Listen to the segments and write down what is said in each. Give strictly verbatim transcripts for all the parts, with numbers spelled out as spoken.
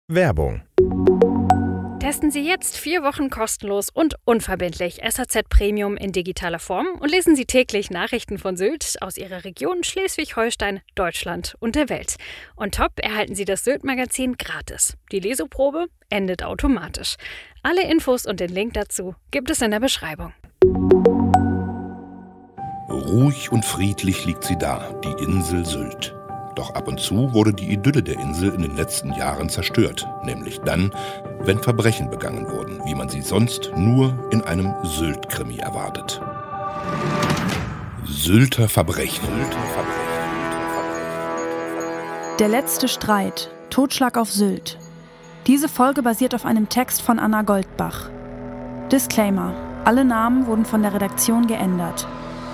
Werbung. Testen Sie jetzt vier Wochen kostenlos und unverbindlich S A Z Premium in digitaler Form und lesen Sie täglich Nachrichten von Sylt aus Ihrer Region Schleswig-Holstein, Deutschland und der Welt. On top erhalten Sie das Sylt-Magazin gratis. Die Leseprobe endet automatisch. Alle Infos und den Link dazu gibt es in der Beschreibung. Ruhig und friedlich liegt sie da, die Insel Sylt. Doch ab und zu wurde die Idylle der Insel in den letzten Jahren zerstört, nämlich dann, wenn Verbrechen begangen wurden, wie man sie sonst nur in einem Sylt-Krimi erwartet. Sylter Verbrechen. Der letzte Streit. Totschlag auf Sylt. Diese Folge basiert auf einem Text von Anna Goldbach. Disclaimer: Alle Namen wurden von der Redaktion geändert.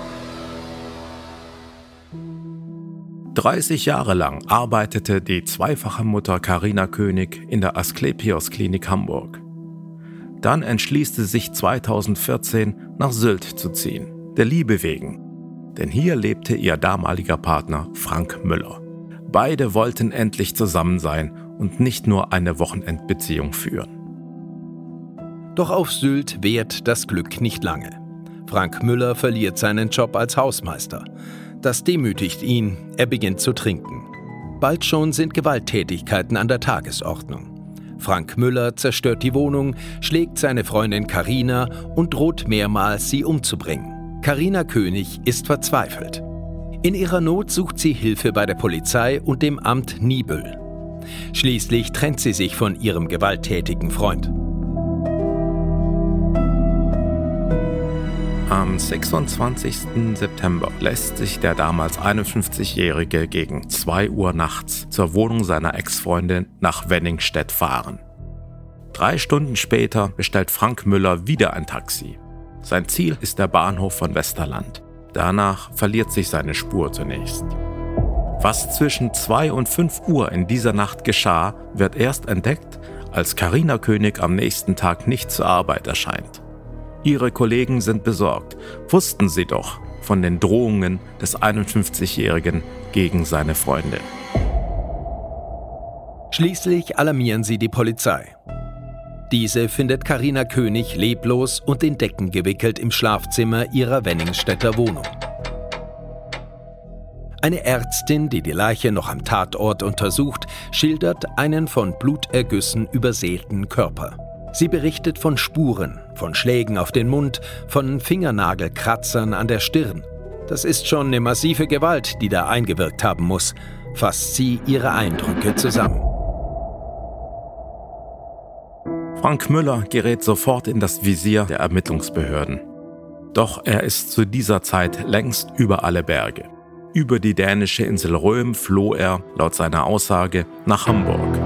dreißig Jahre lang arbeitete die zweifache Mutter Carina König in der Asklepios-Klinik Hamburg. Dann entschließt sie sich zweitausendvierzehn nach Sylt zu ziehen, der Liebe wegen. Denn hier lebte ihr damaliger Partner Frank Müller. Beide wollten endlich zusammen sein und nicht nur eine Wochenendbeziehung führen. Doch auf Sylt währt das Glück nicht lange. Frank Müller verliert seinen Job als Hausmeister. Das demütigt ihn, er beginnt zu trinken. Bald schon sind Gewalttätigkeiten an der Tagesordnung. Frank Müller zerstört die Wohnung, schlägt seine Freundin Carina und droht mehrmals, sie umzubringen. Carina König ist verzweifelt. In ihrer Not sucht sie Hilfe bei der Polizei und dem Amt Niebüll. Schließlich trennt sie sich von ihrem gewalttätigen Freund. Am sechsundzwanzigsten September lässt sich der damals einundfünfzigjährige gegen zwei Uhr nachts zur Wohnung seiner Ex-Freundin nach Wenningstedt fahren. Drei Stunden später bestellt Frank Müller wieder ein Taxi. Sein Ziel ist der Bahnhof von Westerland. Danach verliert sich seine Spur zunächst. Was zwischen zwei und fünf Uhr in dieser Nacht geschah, wird erst entdeckt, als Carina König am nächsten Tag nicht zur Arbeit erscheint. Ihre Kollegen sind besorgt, wussten sie doch von den Drohungen des einundfünfzigjährigen gegen seine Freundin. Schließlich alarmieren sie die Polizei. Diese findet Carina König leblos und in Decken gewickelt im Schlafzimmer ihrer Wenningstedter Wohnung. Eine Ärztin, die die Leiche noch am Tatort untersucht, schildert einen von Blutergüssen übersäten Körper. Sie berichtet von Spuren, von Schlägen auf den Mund, von Fingernagelkratzern an der Stirn. Das ist schon eine massive Gewalt, die da eingewirkt haben muss, fasst sie ihre Eindrücke zusammen. Frank Müller gerät sofort in das Visier der Ermittlungsbehörden. Doch er ist zu dieser Zeit längst über alle Berge. Über die dänische Insel Röm floh er, laut seiner Aussage, nach Hamburg.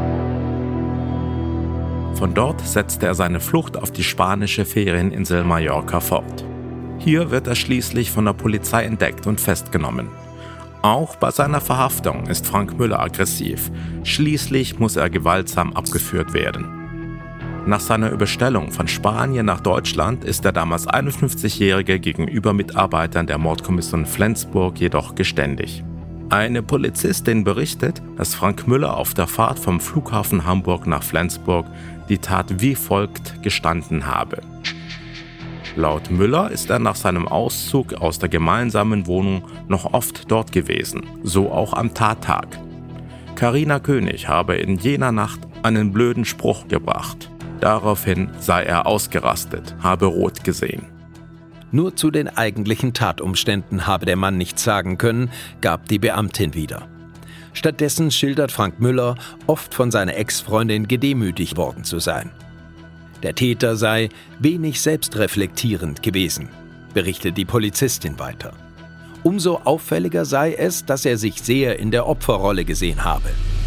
Von dort setzte er seine Flucht auf die spanische Ferieninsel Mallorca fort. Hier wird er schließlich von der Polizei entdeckt und festgenommen. Auch bei seiner Verhaftung ist Frank Müller aggressiv. Schließlich muss er gewaltsam abgeführt werden. Nach seiner Überstellung von Spanien nach Deutschland ist der damals einundfünfzigjährige gegenüber Mitarbeitern der Mordkommission Flensburg jedoch geständig. Eine Polizistin berichtet, dass Frank Müller auf der Fahrt vom Flughafen Hamburg nach Flensburg die Tat wie folgt gestanden habe. Laut Müller ist er nach seinem Auszug aus der gemeinsamen Wohnung noch oft dort gewesen, so auch am Tattag. Carina König habe in jener Nacht einen blöden Spruch gebracht. Daraufhin sei er ausgerastet, habe rot gesehen. Nur zu den eigentlichen Tatumständen habe der Mann nichts sagen können, gab die Beamtin wieder. Stattdessen schildert Frank Müller, oft von seiner Ex-Freundin gedemütigt worden zu sein. Der Täter sei wenig selbstreflektierend gewesen, berichtet die Polizistin weiter. Umso auffälliger sei es, dass er sich sehr in der Opferrolle gesehen habe.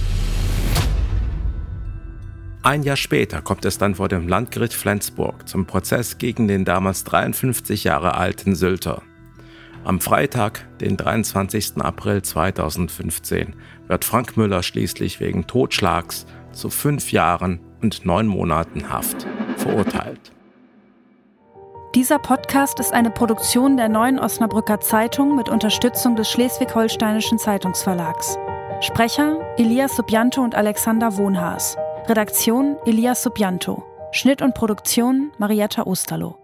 Ein Jahr später kommt es dann vor dem Landgericht Flensburg zum Prozess gegen den damals dreiundfünfzig Jahre alten Sylter. Am Freitag, den dreiundzwanzigsten April zweitausendfünfzehn, wird Frank Müller schließlich wegen Totschlags zu fünf Jahren und neun Monaten Haft verurteilt. Dieser Podcast ist eine Produktion der Neuen Osnabrücker Zeitung mit Unterstützung des Schleswig-Holsteinischen Zeitungsverlags. Sprecher Elias Subianto und Alexander Wohnhaas. Redaktion Elias Subianto. Schnitt und Produktion Marietta Osterloh.